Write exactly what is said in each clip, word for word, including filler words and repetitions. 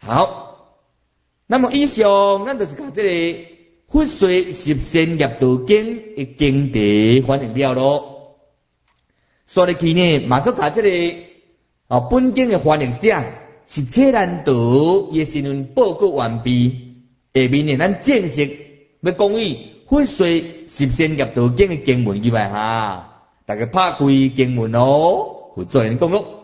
好，那么以上咱就是讲这个佛说十善业道经的经题反映了咯。说入去呢，嘛佮甲这个啊本经的翻译者是切难道伊身份报告完毕，下面呢咱正式要讲伊佛说十善业道经的经文以外哈，大家拍开经文哦，去做人讲咯。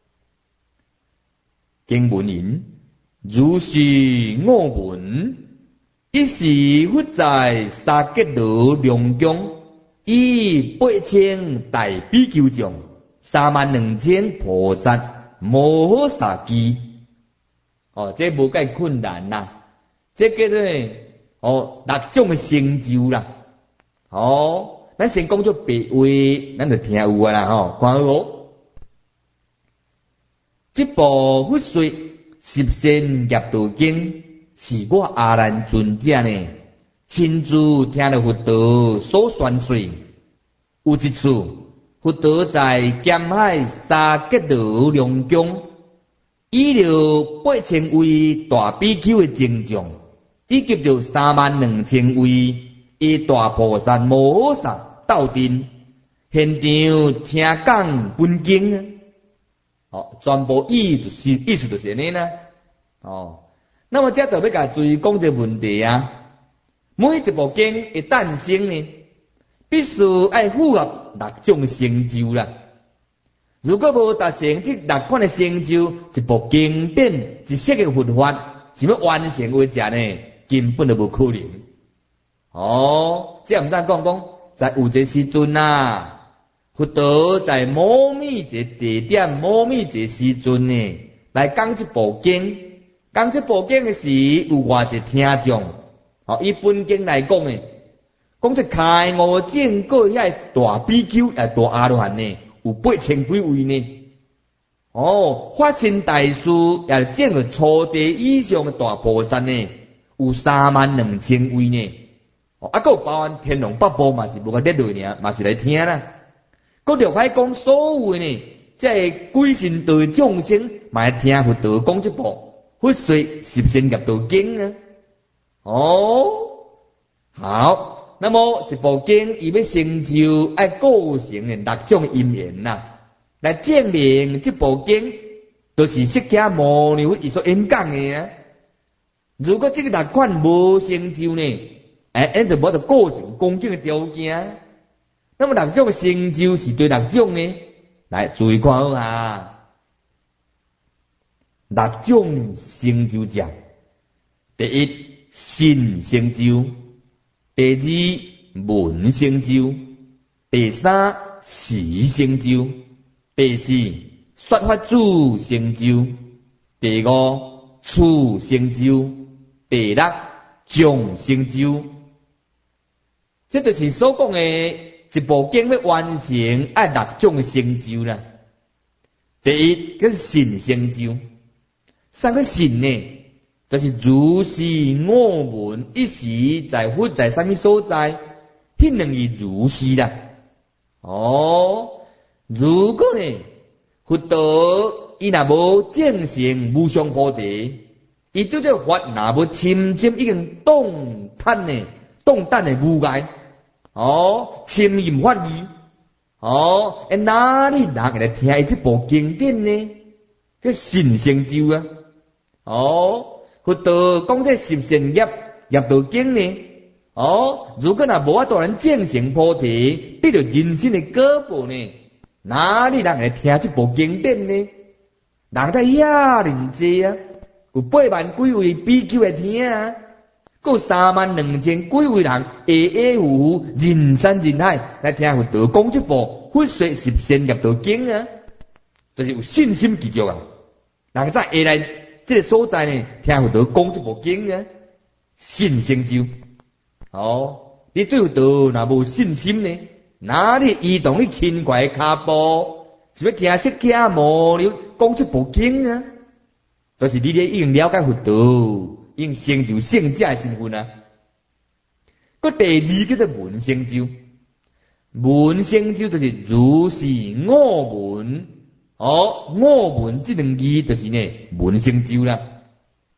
经文言：如是我闻，一时佛在沙吉罗龙宫，以八千大比丘众，三万两千菩萨摩诃萨基。哦，这无介困难啦，这叫做哦六种的成就啦。哦，咱先讲做白话，咱就听有啊啦吼，看好无？这部佛说十善业道经，是我阿难尊者呢亲自听了佛陀所宣说。有一处，佛陀在咸海沙吉罗龙宫，以了八千位大比丘的精众，以及着三万两千位以大菩萨摩诃萨斗阵，现场听讲本经啊。哦，全部意就是意思就是安尼啦。哦，那么这就要甲注意讲一个问题啊。每一部经的诞生呢，必须爱符合六种成就啦。如果无达成这六款的成就，一部经典一切的佛法，想要完成为者呢，根本就无可能。哦，这毋知讲讲，在有一个时阵啊。佛陀在某密一个地点、某密一个时阵呢，来讲这部经。讲这部经的时，有偌一听众。哦，以本经来讲呢，讲这开悟证果遐大比丘、诶大阿罗汉呢，有八千几位呢。哦，发心大事也证了初地以上的大菩萨呢，有三万两千位呢。哦，啊，佮有包含天龙八部嘛，是无个列落尔，嘛是来听啦。佮着歹讲所有呢，即个鬼神道众生，嘛会听佛陀讲这部佛说十善业道经啊。哦，好，那么一部经伊要成就，爱构成的六种因缘呐，来证明这部经都是释迦牟尼佛伊所演讲的啊。如果这个六款无成就呢，哎，因就无得构成恭敬的条件。那么六种成就是对六种呢，来注意看好啊。六种成就者，第一信成就，第二闻成就，第三识成就，第四说法主成就，第五处成就，第六众成就。这就是所讲的。一部经要完成，爱六种成就啦。第一，叫信成就。三个信呢，就是如是我闻，一时在佛在什么所在，迄两字如是啦。哦，如果呢，佛陀伊若无证成无上菩提，伊对这法若无深深已经动叹呢，动弹的无碍。哦，深入法义，哦，诶，哪里人会来听伊这部经典呢？叫信成就啊！哦，佛陀讲这十善业业道经呢？哦，如果若无法度人证成菩提，得到人生的果报呢？哪里人会来听这部经典呢？人在遐尼济啊，有八万几位比丘来听啊！够三万两千几位人，下下有人山人海来听佛陀讲这部佛说十善业道经啊，就是有信心具足啊。人在下来这个所在呢，听佛陀讲这部经啊，信成就。哦，你对佛陀若无信心呢，哪里移动你轻快的脚步，是要听释迦牟尼讲这部经啊？就是你咧已经了解佛陀。应成就圣者的身份啊！个第二叫做闻成就，闻成就就是如是我闻，哦，我闻这两字就是呢闻成就啦。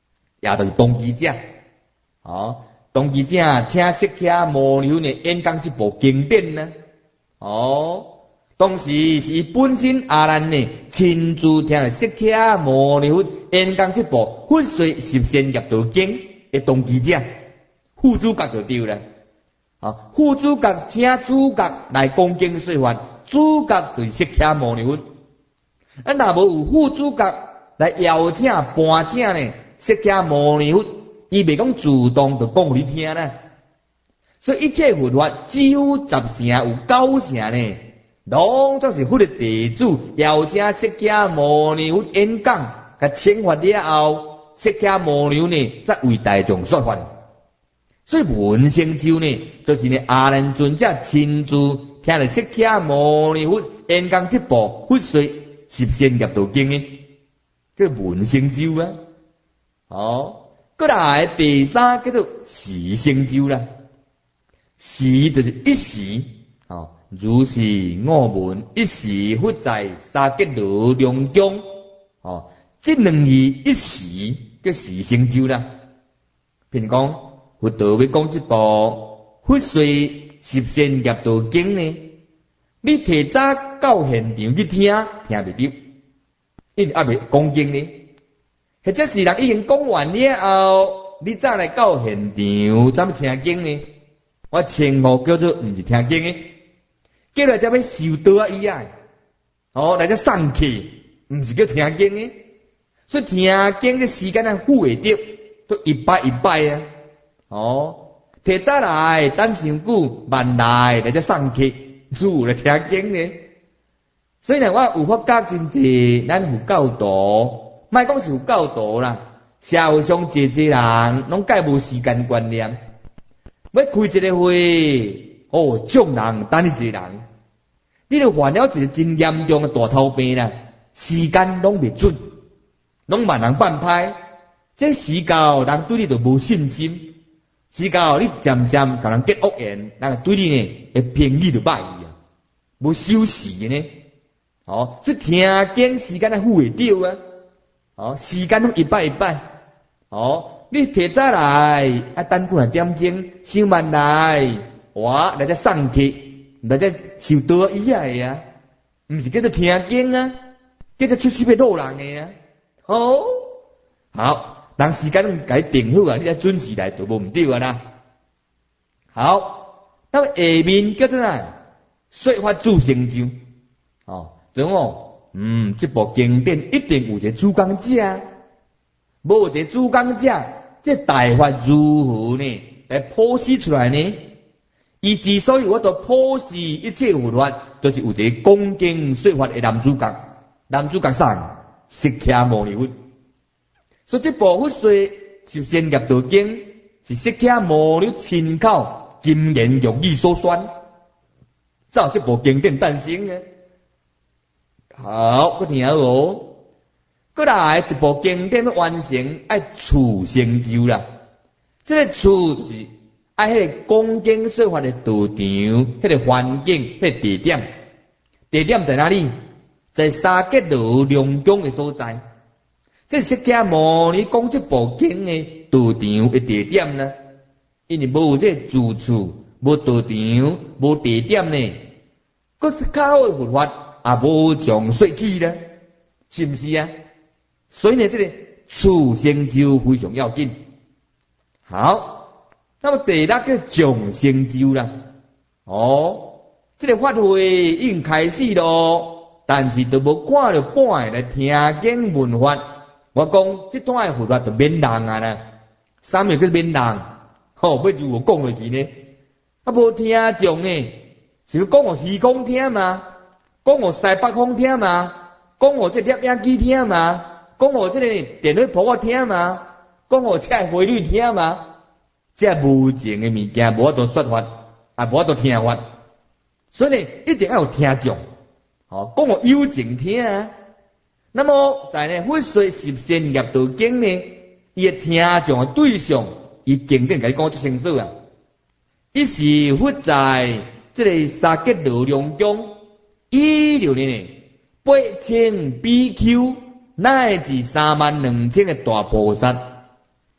也就是当机者。哦，当机者请释迦牟尼佛呢演讲这部经典呢。哦，当时是伊本身阿难呢亲自听了释迦牟尼佛演讲这部《佛说十善业道经》的当机者，副主角就对了。啊，副主角请主角来讲经说法，主角就是释迦牟尼佛。啊，若无有副主角来邀请搬请呢，释迦牟尼佛伊袂讲主动就讲互你听啦。所以一切佛法几乎十成有九成呢，拢都是佛的弟子邀请释迦牟尼佛演讲，甲请法了后，释迦牟尼佛呢再为大众说法。所以文成就呢，就是呢阿难尊者亲自听了释迦牟尼佛演讲这部《佛说十善业道经》呢，叫文成就啊。哦，过来第三叫做时成就啦。时就是一时，哦，如是我闻一时佛在沙吉罗龙中，哦，这两字一时叫时成就啦。譬如讲，佛陀要讲这部《佛说十善业道经》呢，你提早到现场去听，听袂到，因为还未讲经呢。或者是人已经讲完了后，你再来到现场，怎么听经呢？我称呼叫做毋是听经的，叫来才要受道啊以外，哦，来才送去，毋是叫听经的。所以听经嘅时间啊，付会着，都一摆一摆啊。哦，提早来，等上久，慢来，来才送去，主来听经呢。所以呢，我有法觉真济，咱有教导，莫讲是有教导啦，社会上济济人，拢介无时间观念。要开一个会，哦，众人等你一个人，你就患了一个真严重的大头病啦。时间拢袂准，拢慢人半拍，这时到人对你就无信心，时到你渐渐甲人结恶缘，人对你呢会评你就歹意啊，无守时的呢。哦，这听经时间啊付会着啊，哦，时间拢一摆一摆，哦。你提早来，啊，等过两点钟，上慢来，我来才送去，来才受道以外啊，毋是叫做听经啊，叫做出去要路人的啊。哦，好，人时间甲你定好啊，你才准时来就无毋对啊啦。好，那么下面叫做哪？说法主成就，哦，种哦，嗯，这部经典一定有一个主讲者，无一个主讲者。这大法如何呢？来剖析出来呢？伊之所以我都剖析一切佛法，都、就是有一个讲经说法的男主角，男主角上释迦牟尼佛。所以这部《佛说十善业道经》是释迦牟尼亲口金言玉语所宣，造这部经典诞生的。好，我听哦。过来一部经典要完成，爱处成就啦。这个处就是爱迄个讲经说法的道场，迄个环境，迄个地点。地点在哪里？在沙吉罗龙宫的所在。这释迦牟尼讲这部经的道场的地点呢？因为无这住处，无道场，无地点呢，佫较好的佛法也无从说起呢，是不是啊？所以呢，这个处成就非常要紧。好，那么第六个众成就啦。哦，这个法会已经开始咯，但是都无看到半来听经闻法。我讲这段的佛法就免人啊啦，三面叫免人。吼、哦，要如何讲落去呢？啊，无听众呢，是要讲互虚空听嘛？讲互西北风听嘛？讲互这摄影机听嘛？讲我这个电话簿我听嘛，讲我车汇率听嘛，这无情的物件无法度说法，也无法度听法，所以呢，一定要有听众，哦，讲我有情听啊。那么在呢，佛说十善业道经呢，伊的听众的对象，伊经典甲你讲最清楚啊。一时佛在这个沙吉罗龙中，一六年呢，八千比丘。乃至三万两千个大菩萨，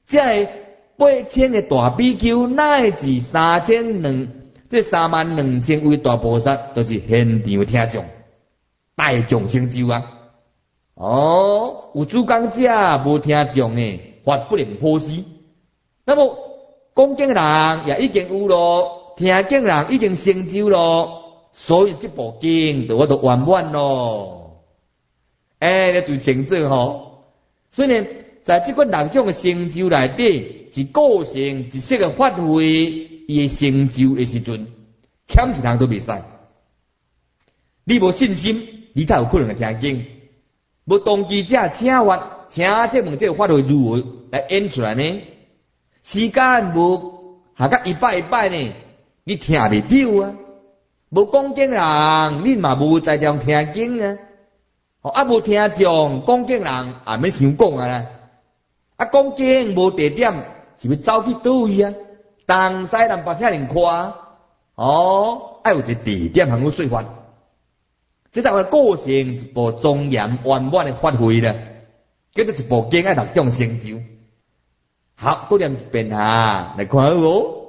这个八千个大比丘，乃至三千两，这三万两千位大菩萨，都是现场听众，大众成就啊！哦，有主讲者无听众呢，法不能破施。那么讲经人也已经有咯，听经人已经成就咯，所以这部经就我都圆满咯。哎，那就成就吼。所以呢，在这个六种的成就内底，是个性一色的发挥伊的成就的时阵，欠一人都袂使。你无信心，你才有可能来听经。无动机者请法，请这问这个法会如何来演出来呢？时间无下到一摆一摆呢，你听袂到啊！无讲经人，你嘛无在中听经啊！哦，啊无听众讲经人也免想讲啊啦！啊讲经无地点，是要走去倒位啊？东西南北遐尼宽，哦，爱有一个地点通好说法。这才我个性一部庄严圆满的发挥了，叫做一部经爱六种成就。好，多念一遍哈，来看好哦。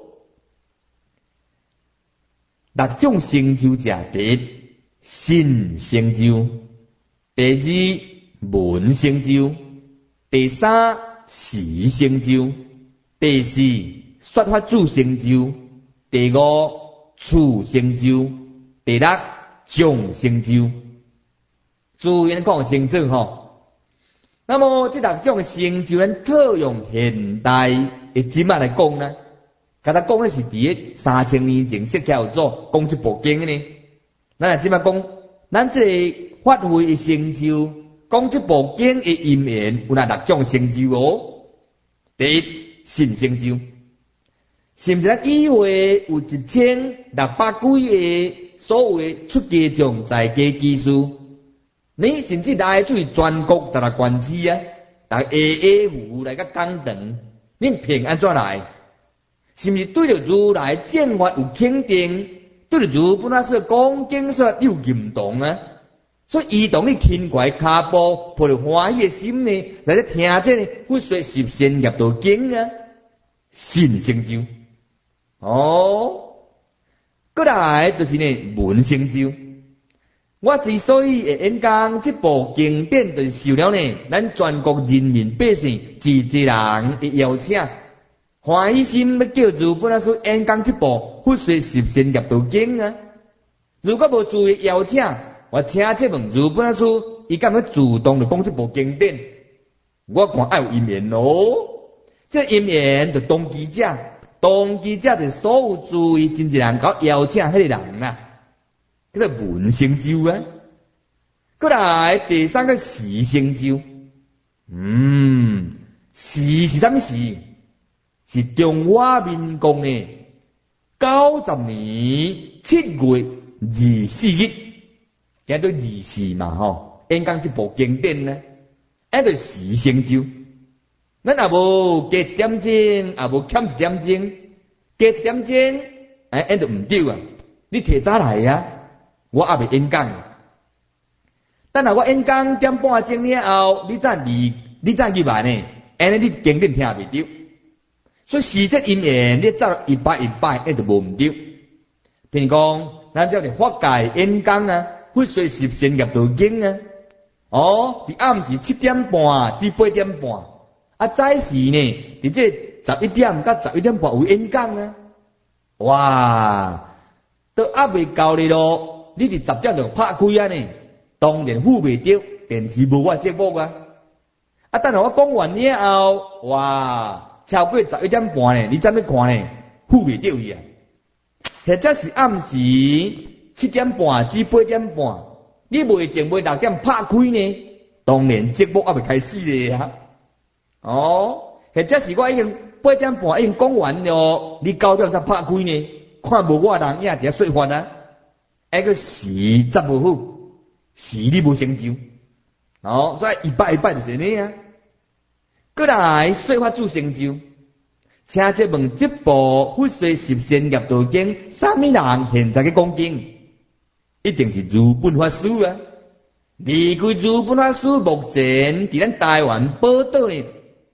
六种成就者，第一信成就，第二闻成就，第三事成就，第四说法主成就，第五处成就，第六种成就。自然讲清楚吼。那么这六种成就，咱套用现代的今仔来讲呢，甲他讲的是伫个三千年前释迦有做讲这部经的呢。咱来今仔讲，咱这个发挥的成就，讲这部经的因缘有哪六种成就哦？第一，信成就，是毋是咱以为有一千六百几个所谓出家众在家技术？你甚至来出去全国十六县市啊，大家下下户来个讲堂，你凭安怎来？是毋是对着如来正法有肯定？对着如本来说讲经说有认同啊？所以移动你轻快骹步，抱着欢喜的心呢，来咧听这呢佛说十善业道经啊，信成就。哦，过来就是呢闻成就。我之所以会演讲这部经典，就是受了呢咱全国人民百姓一一人的邀请，欢喜心要叫如本来说演讲这部佛说十善业道经啊。如果无注意邀请，我请这问如本来说，伊敢要主动的讲这部经典，我看爱有因缘咯。这因缘就动机者，动机者就是所有注意真一人搞邀请迄个人啊。叫做闻成就啊，过来第三个事成就。嗯，事是啥物事？是中华民国呢九十年七月二四日，叫做二四嘛吼。演讲这部经典呢，迄个事成就。咱也无加一点钟，也无欠一点钟，加一点钟，哎，那就唔对啊！你提早来呀。我也未演讲，等下我演讲点半钟了后，你再离，你再入来呢？安尼你经典听袂到，所以时节因缘你走一摆一摆，那就无唔对。譬如讲，咱叫你法界演讲啊，佛说十善业道经啊，哦，伫暗时七点半至八点半，啊早时呢，伫这十一点到十一点半有演讲啊，哇，都还未到哩咯。你伫十点就拍开啊呢，当然付袂着，电视无我节目啊。啊，等下我讲完了后，哇，超过十一点半呢，你怎么看呢？付袂着伊啊。或者是暗时七点半至八点半，你未前未六点拍开呢，当然节目还未开始咧啊。哦，或者是我已经八点半已经讲完了，你九点才拍开呢，看无我人影伫遐说法啊。那个时则无好，时你无成就，哦，所以一摆一摆就是呢啊。过来说法主成就，请这问这部佛说十善业道经，啥物人现在嘅讲经，一定是如本法师啊。离开如本法师，目前伫咱台湾宝岛呢，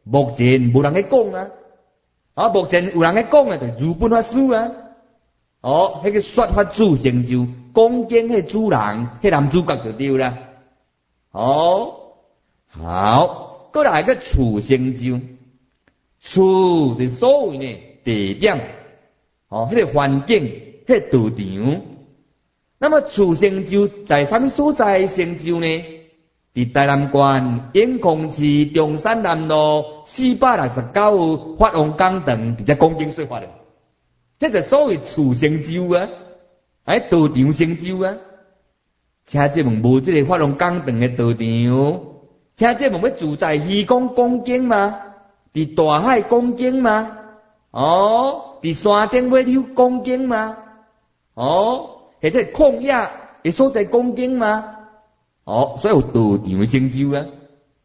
目前无人咧讲啊，啊，目前有人咧讲啊，就如本法师啊，哦，迄个说法主成就，讲经迄主人，迄男主角就对啦，哦，好，过来个处成就，处的所谓呢地点，哦，迄个环境，迄个道场。那么处成就在什么所在成就呢？伫台南县永康市中山南路四百六十九号法王讲堂，伫只讲经说法的，这就所谓处成就啊，哎，道场成就啊。请这问无这个法王讲堂的道场，请这问要住在渔港讲经吗？伫大海讲经吗？哦，伫山顶尾柳讲经吗？哦。或者旷野的所在讲经吗？哦，所以有道场的成就啊。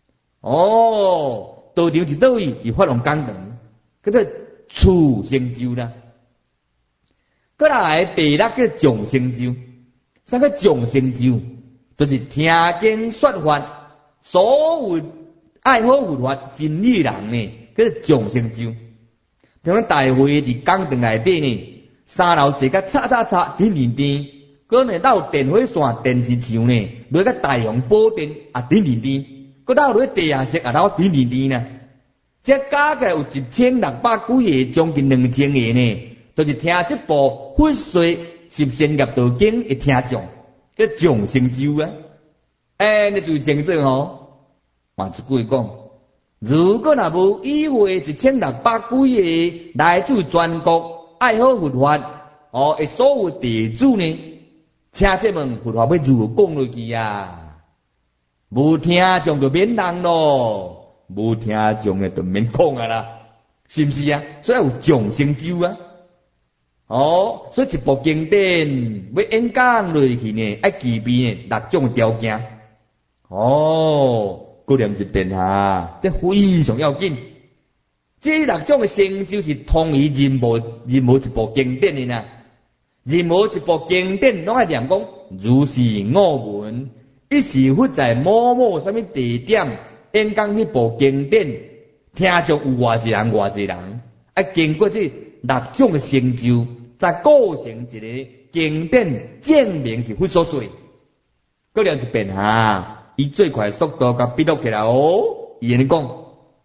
哦，道场是倒位？是法王讲堂，叫做处成就啦。过来第六个众成就，啥个众成就？就是听经说法，所有爱好佛法真理人呢，叫做众成就。比如大会伫讲堂内底呢。三楼坐甲叉叉叉点点点，搁呢到电火线、电视墙呢，落个大雄宝殿啊点点点，搁到落地下室啊到点点点呢。这加起来有一千六百几个，将近两千个呢，就是听这部《佛说十善业道经》的听众，叫众成就啊。哎，你注意清楚哦。换一句讲，如果若无以会一千六百几个来自全国。爱好佛法，哦，诶，所有弟子呢，请这门佛法要如何讲落去啊？无听众就免人咯，无听众诶就免讲啊啦，是不是啊？所以有众成就啊，哦，所以一部经典要演讲落去呢，要具备呢六种条件，哦，过念一遍哈，这非常要紧。这六种的成就是同于任何任何一部经典的呢，任何一部经典拢爱念讲如是我闻，一时佛在某某什么地点演讲迄部经典，听众有偌济人偌济人，啊经过这六种的成就，再构成一个经典证明是佛所说。过念一遍哈，以最快速度甲笔录起来哦，伊安尼讲。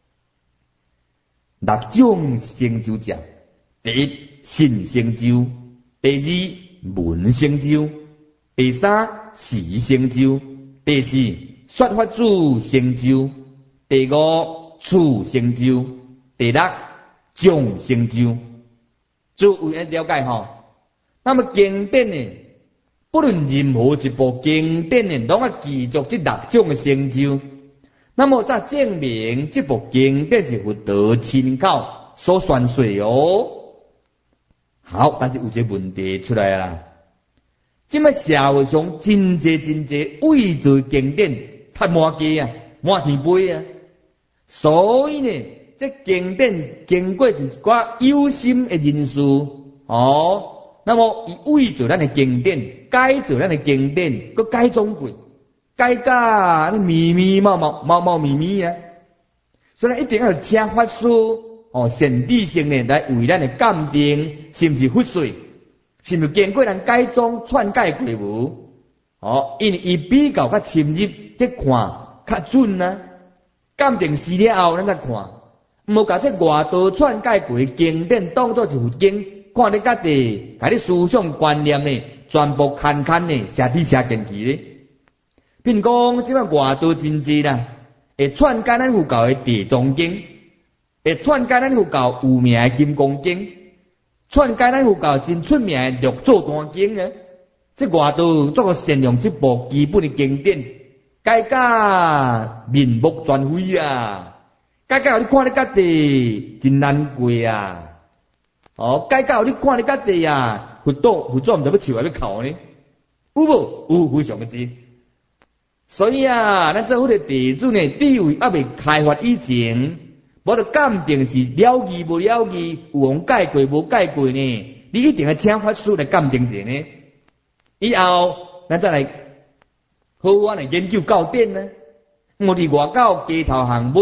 六种成就者：第一，信成就；第二，闻成就；第三，事成就；第四，说法主成就；第五，处成就；第六，众成就。诸位了解吼？那么经典呢，不论任何一部经典呢，拢要记住这六种的成就。那么再证明这部经典是佛陀亲口所宣说哦。好，但是有一个问题出来啦。今麦社会上真济真济伪造经典，太满街啊，满天飞啊。所以呢，这经典经过一寡有心的人士哦，那么以伪造咱的经典，改造咱的经典，佮改装过。改甲你密密毛毛毛毛密密啊，所以一定要请法师哦，善知识呢来为咱的鉴定是不是佛说，是不是经过人改装篡改过无？哦，因为伊比较较深入去看较准啊，鉴定死了后咱再看，无甲这外道篡改过经典当作是佛经，看你家己，甲你思想观念呢，全部看看呢，写底写进去咧。比如讲，即摆外道真济啦，会篡改咱佛教的地藏经，会篡改咱佛教有名的金刚经，篡改咱佛教真出名的六祖坛经啊！即外道做个善用即部基本的经典，改甲面目全非啊！改甲你看你家己真难过啊！哦，改甲你看你家己啊，佛祖佛祖毋知要笑还要哭呢？有无？有，非常的多。所以啊，咱做佛的弟子呢，地位还未开发以前，无得鉴定是了义无了义，有人改过无改过呢？你一定要请法师来鉴定者呢。以后咱再来好好来研究教典呢。我伫外口街头巷尾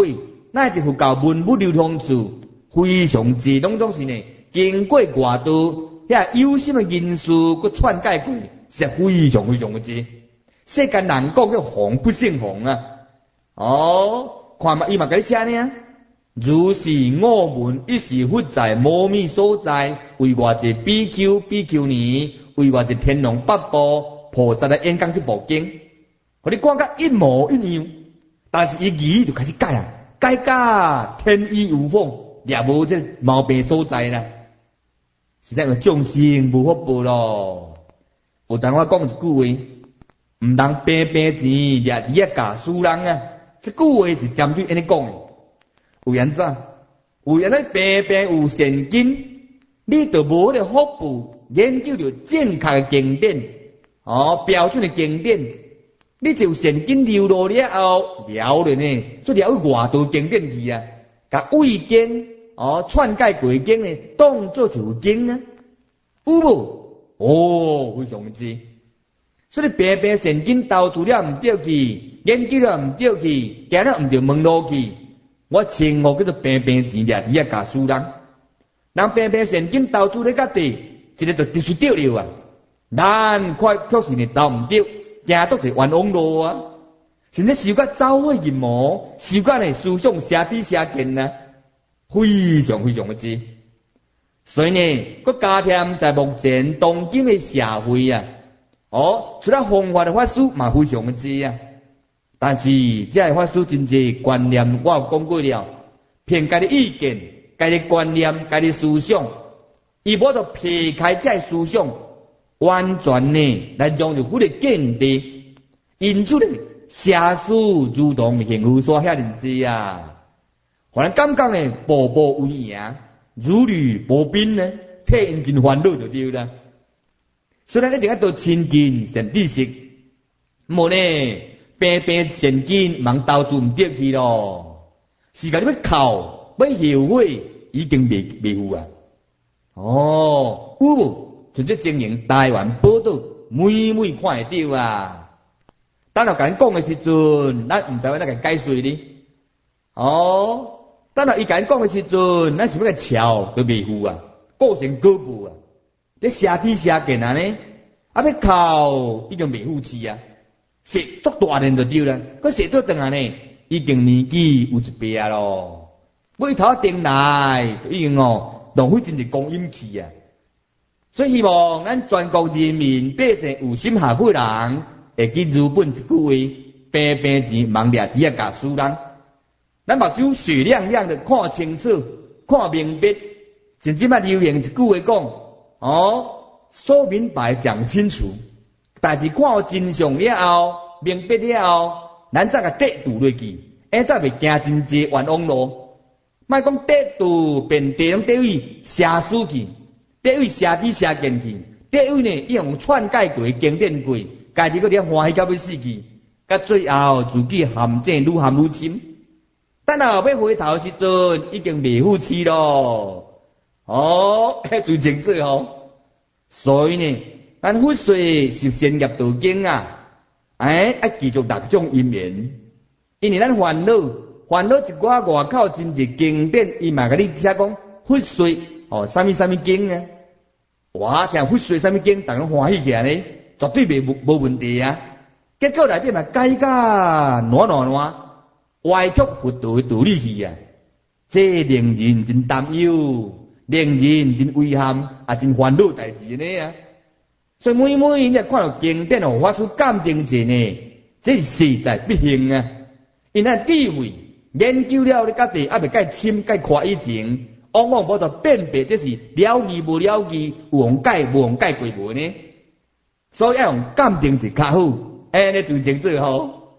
那一佛教文物流通处非常之拢总是呢，经过外道遐有心的人士佮篡改过，是非常非常的多。世间人讲叫红不胜红啊！哦，看嘛，伊嘛甲你写呢。如是我闻一时佛在摩密所在，为我一比丘比丘尼，为我一天龙八部菩萨来演讲这部经，互你讲甲一模一样，但是伊字就开始改啊，改甲天衣无缝，也无这毛病所在啦。实在个众生无法报咯。有当我讲一句话，毋通平平钱掠你啊假输人啊！这句话是针对安尼讲的。有缘怎？有缘咧平平有现金，你就无咧福报研究着正确的经典，哦，标准的经典，你就现金流落了后，了了呢，所以了去外道经典去啊，甲伪经哦篡改过经呢，当作是有经啊，有无？哦，非常之。所以平平现金投资了毋对去，研究了毋对去，行了毋对门路去。我称呼叫做平平钱掠你啊假输人，人平平现金投资咧家己，一个就就是对了啊！咱快确实呢投毋对，行作是冤枉路啊！甚至受甲走火入魔，受甲呢思想邪知邪见啊，非常非常的多。所以呢，佮加添在目前当今的社会啊，哦，除了方法的法师嘛非常的多啊。但是这个法师真侪观念，我有讲过了，凭家己意见、家己观念、家己思想，伊无得撇开这个思想，完全呢来融入佛的见地，因此呢，邪事如同幸福所遐人知啊，互人感觉呢步步为营，如履薄冰呢，替因真烦恼就对啦。所以咱一定要多亲近善知识，无呢。平平现金忙投资唔对去咯，时间你要靠要后悔已经未未有啊！哦，有无？像这经营台湾报道，每每看会到啊。等下甲因讲的时阵，咱唔知要哪个解释哩。哦，等下伊甲因讲的时阵，咱是要个桥都未有啊，个性高步啊，这邪知邪见啊呢，啊要靠已经未有去啊。食足大年就对啦，佮食到当下呢，已经年纪有一辈咯。尾头顶来，已经哦浪费真侪光阴去啊。所以希望咱全国人民百姓有心下悔人，会记日本一句话：平平钱忙掠底啊假输人。咱目睭雪亮亮的看清楚，看明白。甚至嘛流行一句话讲：哦，说明白讲清楚。但是看好真相了后，明白了后，咱再甲得度落去，安怎袂惊真济冤枉路？莫讲得度变地拢得位邪书去，得位邪知邪见去，得位呢伊用篡改过经典过，家己搁伫欢喜到要死去，甲最后自己陷阱愈陷愈深。等下要回头时阵，已经袂好吃咯。哦，迄最清楚哦。所以呢。咱佛说是善业道经啊，哎，要继续六种因缘，因为咱烦恼，烦恼一寡外口真侪经典，伊嘛甲你写讲佛说哦，啥物啥物经啊，哇，听佛说啥物经，大家欢喜起来呢，绝对袂无无问题啊。结果内底嘛改甲烂烂烂，歪曲佛道的道理去啊，这令人真担忧，令人真遗憾，也真烦恼代志呢啊。所以每每人家看到经典哦，发出鉴定者呢，这是势在必行啊！因咱智慧研究了你家己，还袂介深介看以前，往往无得辨别，这是了义无了义，有用解无用解过无呢？所以要用鉴定者较好，安尼就清楚吼。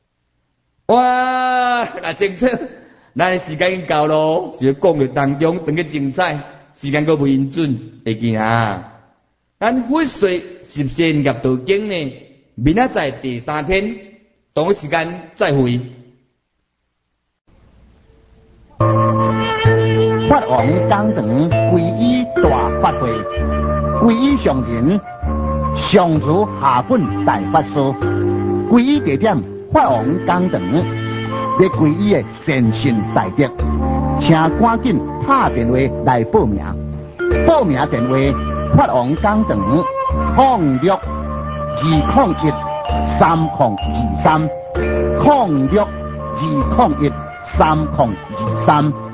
哇，那清楚，咱时间已经到咯，是讲的当中等个精彩，时间阁不允准，会记哈。咱佛说十善业道经呢，明仔载第三天同一时间再会。 法王讲堂皈依大法会，皈依上人上如下本大法师，皈依地点法王讲堂。 要皈依的善信大德，请赶紧打电话来报名。报名电话：法王讲堂零六二零一三零二三零六二零一三零二三。